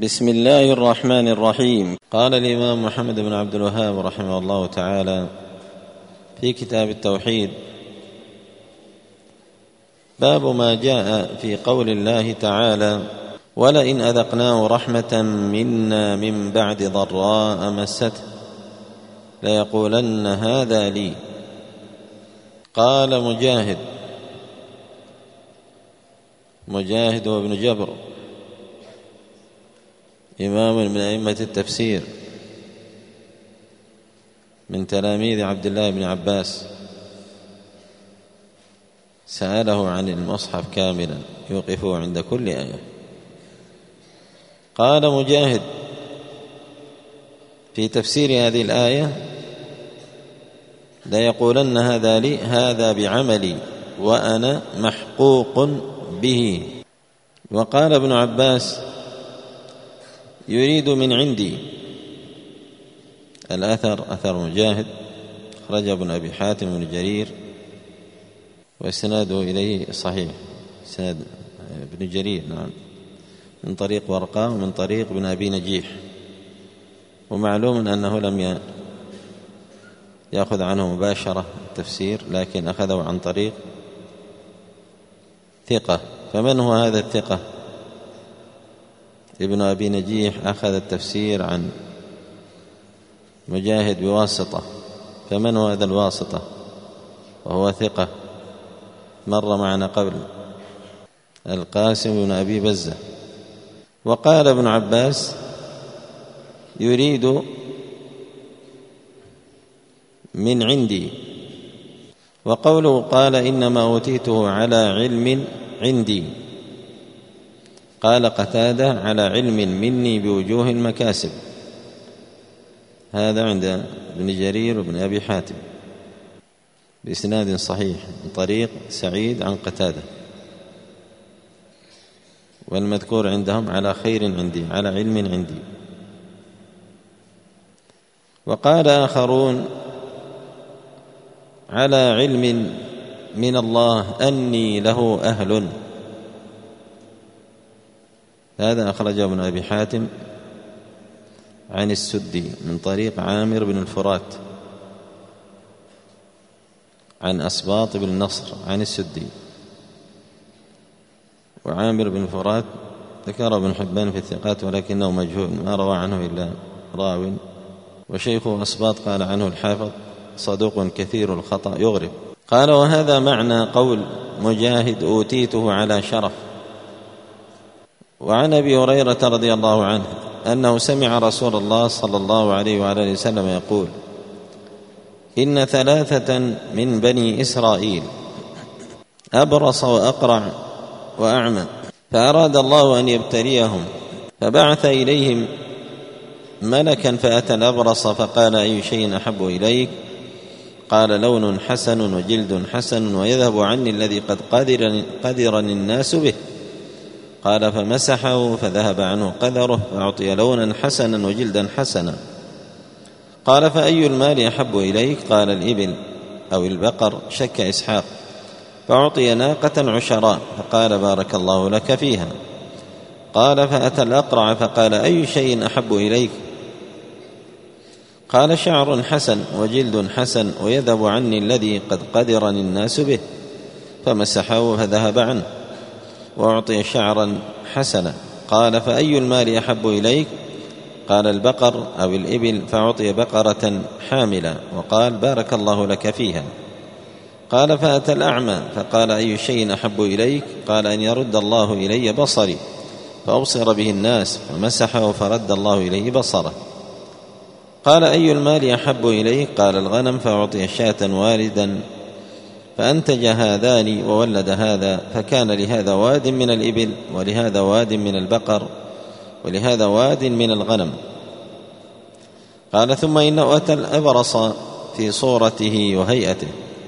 بسم الله الرحمن الرحيم. قال الإمام محمد بن عبد الوهاب رحمه الله تعالى في كتاب التوحيد: باب ما جاء في قول الله تعالى: ولئن أذقناه رحمة منا من بعد ضراء مسته ليقولن هذا لي. قال مجاهد وابن جبر إمام من أئمة التفسير من تلاميذ عبد الله بن عباس، سأله عن المصحف كاملا يوقفه عند كل آية. قال مجاهد في تفسير هذه الآية: ليقولن هذا لي، هذا بعملي وأنا محقوق به. وقال ابن عباس: يريد من عندي. الأثر أثر مجاهد، أخرجه ابن أبي حاتم بن جرير وإسناده إليه صحيح، إسناد ابن جرير نعم، من طريق ورقاء ومن طريق ابن أبي نجيح. ومعلوم أنه لم يأخذ عنه مباشرة التفسير، لكن أخذه عن طريق ثقة. فمن هو هذا الثقة؟ ابن أبي نجيح أخذ التفسير عن مجاهد بواسطة، فمن هو هذا الواسطة وهو ثقة؟ مر معنا قبل، القاسم بن أبي بزة. وقال ابن عباس: يريد من عندي. وقوله قال إنما أوتيته على علم عندي، قال قتادة: على علم مني بوجوه المكاسب. هذا عند ابن جرير وابن أبي حاتم بإسناد صحيح من طريق سعيد عن قتادة، والمذكور عندهم على خير عندي، على علم عندي. وقال آخرون: على علم من الله أني له أهل. هذا أخرجه ابن أبي حاتم عن السدي من طريق عامر بن الفرات عن أسباط بن نصر عن السدي. وعامر بن الفرات ذكر ابن حبان في الثقات ولكنه مجهول، ما روى عنه إلا راو، وشيخه أسباط قال عنه الحافظ: صدوق كثير الخطأ يغرب. قال: وهذا معنى قول مجاهد: أوتيته على شرف. وعن أبي هريرة رضي الله عنه أنه سمع رسول الله صلى الله عليه وعلى وسلم يقول: إن ثلاثة من بني إسرائيل أبرص وأقرع وأعمى، فأراد الله أن يبتليهم، فبعث إليهم ملكا فأتى الأبرص فقال: أي شيء أحب إليك؟ قال: لون حسن وجلد حسن ويذهب عني الذي قد قدرني الناس به. قال: فمسحه فذهب عنه قدره، فأعطي لونا حسنا وجلدا حسنا. قال: فأي المال أحب إليك؟ قال: الإبل أو البقر، شك إسحاق. فأعطي ناقة عشراء، فقال: بارك الله لك فيها. قال: فأتى الأقرع فقال: أي شيء أحب إليك؟ قال: شعر حسن وجلد حسن ويذهب عني الذي قد قدرني الناس به. فمسحه فذهب عنه، وأعطي شعرا حسنا. قال: فأي المال أحب إليك؟ قال: البقر أو الإبل، فأعطي بقرة حاملة، وقال: بارك الله لك فيها. قال: فأتى الأعمى فقال: أي شيء أحب إليك؟ قال: أن يرد الله إلي بصري فأبصر به الناس. فمسحه فرد الله إليه بصره. قال: أي المال أحب إليك؟ قال: الغنم، فأعطي شاة والدا، فأنتج هذان وولد هذا، فكان لهذا واد من الإبل ولهذا واد من البقر ولهذا واد من الغنم. قال: ثم إنه أتى الأبرص في صورته وهيئته،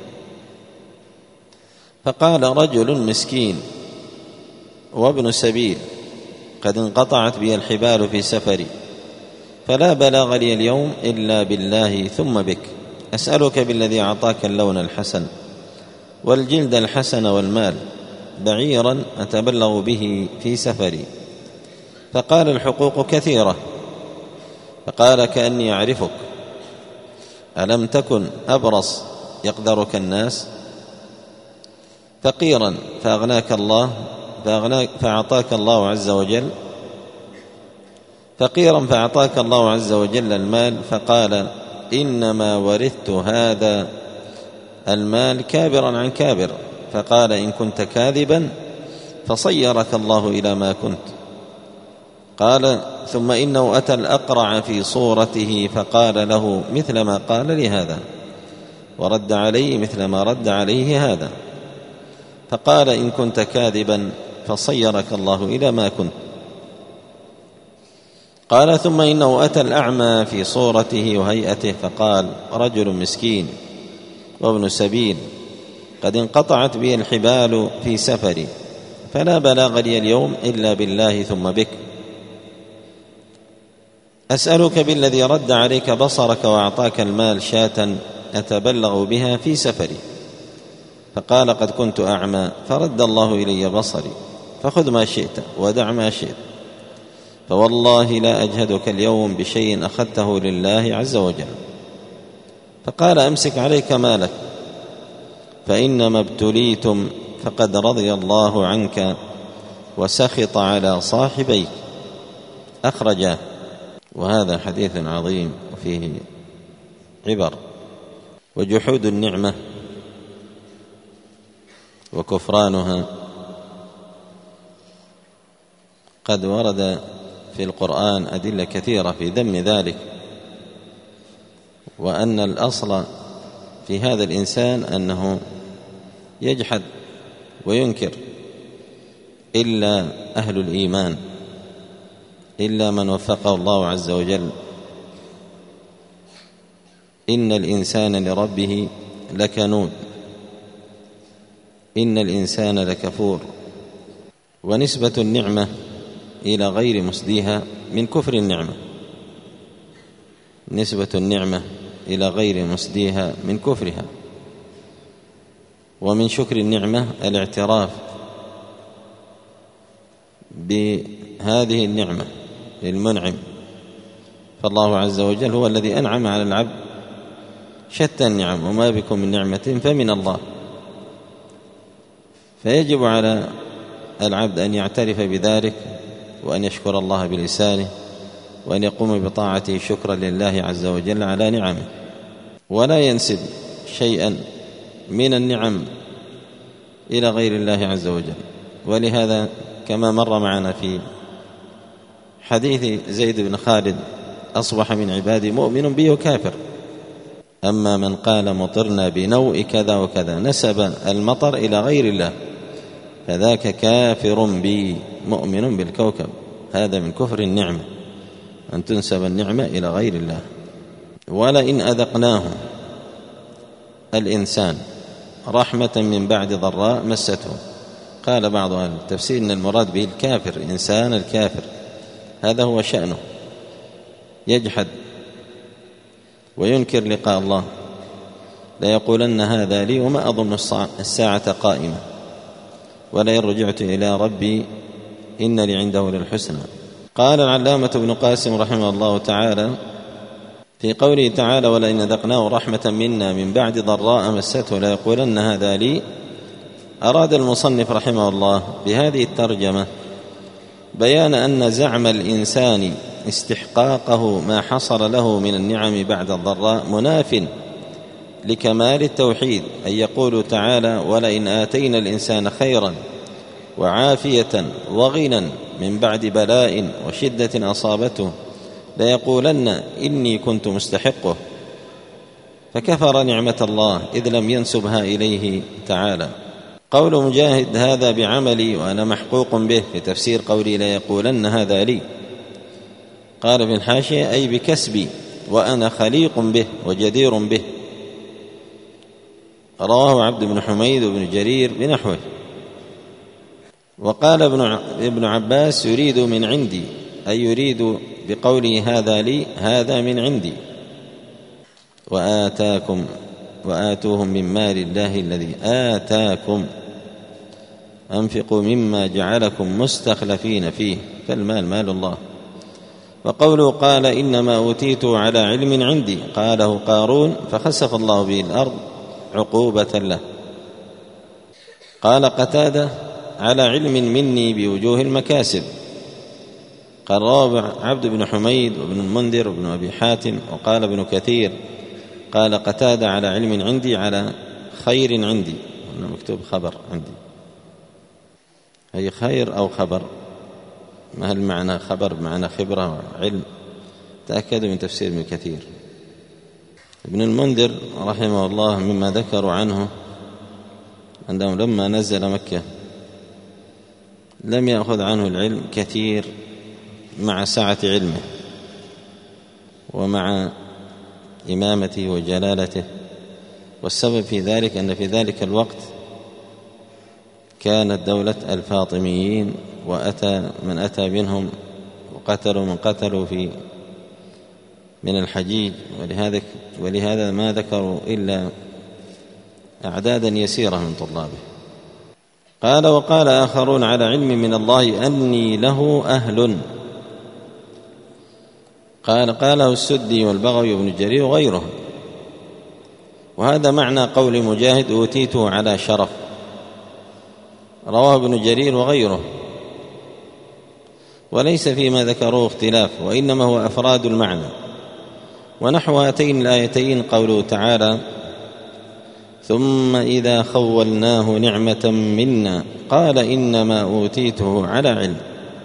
فقال: رجل مسكين وابن سبيل، قد انقطعت بي الحبال في سفري، فلا بلاغ لي اليوم إلا بالله ثم بك، أسألك بالذي أعطاك اللون الحسن والجلد الحسن والمال بعيرا أتبلغ به في سفري، فقال: الحقوق كثيرة. فقال: كأني أعرفك، ألم تكن أبرص يقدرك الناس؟ فقيرا فأعطاك الله عز وجل، فقيرا فأعطاك الله عز وجل المال. فقال: إنما ورثت هذا المال كابرا عن كابر. فقال: إن كنت كاذبا فصيرك الله إلى ما كنت. قال: ثم إنه أتى الأقرع في صورته فقال له مثل ما قال لي هذا، ورد عليه مثل ما رد عليه هذا. فقال: إن كنت كاذبا فصيرك الله إلى ما كنت. قال: ثم إنه أتى الأعمى في صورته وهيئته فقال: رجل مسكين وابن سبيل، قد انقطعت بي الحبال في سفري، فلا بلاغ لي اليوم إلا بالله ثم بك، أسألك بالذي رد عليك بصرك وأعطاك المال شاة أتبلغ بها في سفري. فقال: قد كنت أعمى فرد الله إلي بصري، فخذ ما شئت ودع ما شئت، فوالله لا أجهدك اليوم بشيء أخذته لله عز وجل. فقال: أمسك عليك مالك، فإنما ابتليتم فقد رضي الله عنك وسخط على صاحبيك. أخرجاه. وهذا حديث عظيم وفيه عبر. وجحود النعمة وكفرانها قد ورد في القرآن أدلة كثيرة في ذم ذلك، وأن الأصل في هذا الإنسان أنه يجحد وينكر، إلا أهل الإيمان، إلا من وفقه الله عز وجل. إن الإنسان لربه لكنود، إن الإنسان لكفور. ونسبة النعمة إلى غير مسديها من كفر النعمة، نسبة النعمة إلى غير مسديها من كفرها. ومن شكر النعمة الاعتراف بهذه النعمة للمنعم، فالله عز وجل هو الذي أنعم على العبد شتى النعم، وما بكم من نعمة فمن الله. فيجب على العبد أن يعترف بذلك، وأن يشكر الله بلسانه، وأن يقوم بطاعته شكرا لله عز وجل على نعمه، ولا ينسب شيئا من النعم إلى غير الله عز وجل. ولهذا كما مر معنا في حديث زيد بن خالد: أصبح من عبادي مؤمن بي وكافر. أما من قال مطرنا بنوء كذا وكذا، نسب المطر إلى غير الله، فذاك كافر بي مؤمن بالكوكب. هذا من كفر النعمة، أن تنسب النعمة إلى غير الله. ولئن أذقناه الإنسان رحمة من بعد ضراء مسته. قال بعض أهل التفسير إن المراد به الكافر، إنسان الكافر، هذا هو شأنه، يجحد وينكر لقاء الله، لا يقولن هذا لي وما أظن الساعة قائمة، ولئن رجعت إلى ربي إن لي عنده للحسنى. قال العلامة ابن قاسم رحمه الله تعالى في قوله تعالى: ولئن أذقناه رحمة منا من بعد ضراء مسته لا يقولن هذا لي، أراد المصنف رحمه الله بهذه الترجمة بيان أن زعم الإنسان استحقاقه ما حصل له من النعم بعد الضراء مناف لكمال التوحيد. أن يقول تعالى: ولئن آتينا الإنسان خيرا وعافية وغنى من بعد بلاء وشدة أصابته ليقولن إني كنت مستحقه، فكفر نعمة الله إذ لم ينسبها إليه تعالى. قول مجاهد: هذا بعملي وأنا محقوق به، في تفسير قولي لا يقولن هذا لي. قال في الحاشية: أي بكسبي وأنا خليق به وجدير به. رواه عبد بن حميد وابن جرير بنحوه. وقال ابن عباس: يريد من عندي، أي يريد بقوله هذا لي هذا من عندي. وآتوهم من مال الله الذي آتاكم، أنفقوا مما جعلكم مستخلفين فيه فالمال مال الله. وقوله قال إنما أوتيته على علم عندي قاله قارون فخسف الله به الأرض عقوبة له. قال قتادة على علم مني بوجوه المكاسب. قال روى عبد بن حميد وابن المنذر وابن أبي حاتم وقال ابن كثير قال قتادة على علم عندي على خير عندي، مكتوب خبر عندي، أي خير أو خبر، ما هل معنى خبر بمعنى خبرة وعلم؟ تأكدوا من تفسير ابن كثير. ابن المنذر رحمه الله مما ذكروا عنه أنه لما نزل مكة لم يأخذ عنه العلم كثير مع سعة علمه ومع إمامته وجلالته، والسبب في ذلك أن في ذلك الوقت كانت دولة الفاطميين، وأتى من أتى منهم وقتلوا من قتلوا من الحجيج، ولهذا ما ذكروا إلا أعدادا يسيرة من طلابه. قال وقال آخرون على علم من الله أني له أهل. قاله السدي والبغوي وابن جرير وغيره، وهذا معنى قول مجاهد أوتيته على شرف، رواه ابن جرير وغيره، وليس فيما ذكروه اختلاف، وإنما هو أفراد المعنى. ونحو هاتين الآيتين قوله تعالى ثم إذا خولناه نعمة منا قال إنما أوتيته على علم،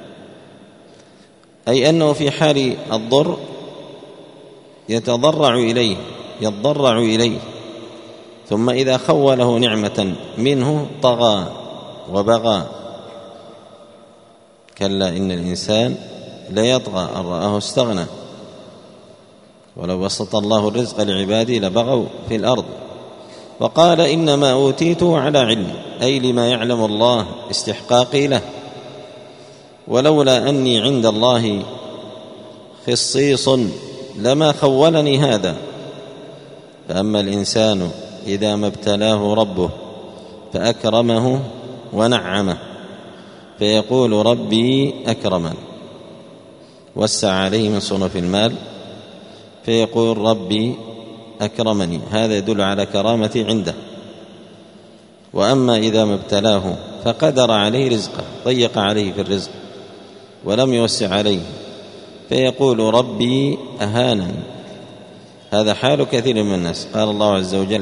أي أنه في حال الضر يضرع إليه، ثم إذا خوله نعمة منه طغى وبغى. كلا إن الإنسان ليطغى أن رآه استغنى، ولو بسط الله الرزق لعباده لبغوا في الأرض. وقال إنما أوتيته على علم، أي لما يعلم الله استحقاقي له، ولولا أني عند الله خصيص لما خولني هذا. فأما الإنسان إذا ما ابتلاه ربه فأكرمه ونعمه فيقول ربي أكرمن، وسع عليه من صنف المال فيقول ربي أكرمني، هذا يدل على كرامتي عنده. وأما إذا ما ابتلاه فقدر عليه رزقه، ضيق عليه في الرزق ولم يوسع عليه فيقول ربي أهانن، هذا حال كثير من الناس. قال الله عز وجل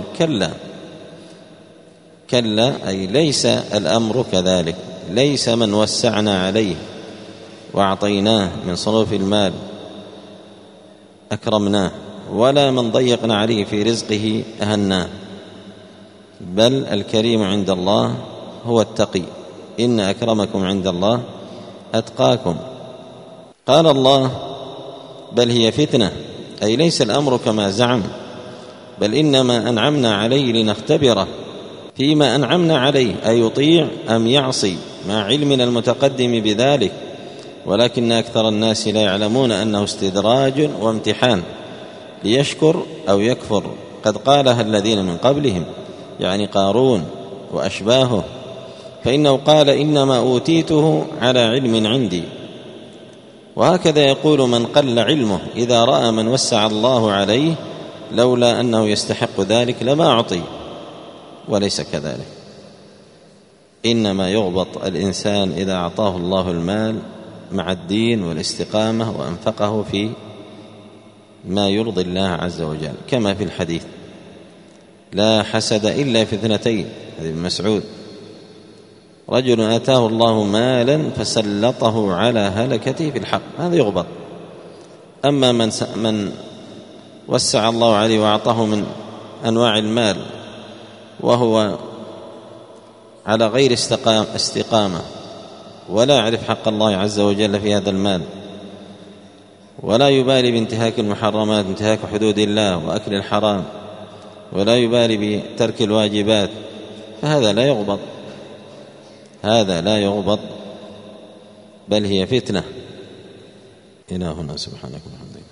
كلا أي ليس الأمر كذلك، ليس من وسعنا عليه وأعطيناه من صنوف المال أكرمناه، ولا من ضيقنا عليه في رزقه أهناه، بل الكريم عند الله هو التقي، إن أكرمكم عند الله أتقاكم. قال الله بل هي فتنة، أي ليس الأمر كما زعم، بل إنما أنعمنا عليه لنختبره فيما أنعمنا عليه، أي يطيع أم يعصي، مع علمنا المتقدم بذلك، ولكن أكثر الناس لا يعلمون أنه استدراج وامتحان ليشكر أو يكفر. قد قالها الذين من قبلهم، يعني قارون وأشباهه، فإنه قال إنما أوتيته على علم عندي. وهكذا يقول من قل علمه إذا رأى من وسع الله عليه لولا أنه يستحق ذلك لما أعطي، وليس كذلك. إنما يغبط الإنسان إذا أعطاه الله المال مع الدين والاستقامة وأنفقه في ما يرضي الله عز وجل، كما في الحديث لا حسد إلا في اثنتين، هذه ابن مسعود، رجل آتاه الله مالا فسلطه على هلكته في الحق، هذا يغبط. أما من وسع الله عليه وأعطاه من أنواع المال وهو على غير استقامة ولا يعرف حق الله عز وجل في هذا المال، ولا يبالي بانتهاك المحرمات، انتهاك حدود الله وأكل الحرام، ولا يبالي بترك الواجبات، فهذا لا يغبط، هذا لا يغبط، بل هي فتنة. إلى هنا، سبحانك وبحمدك.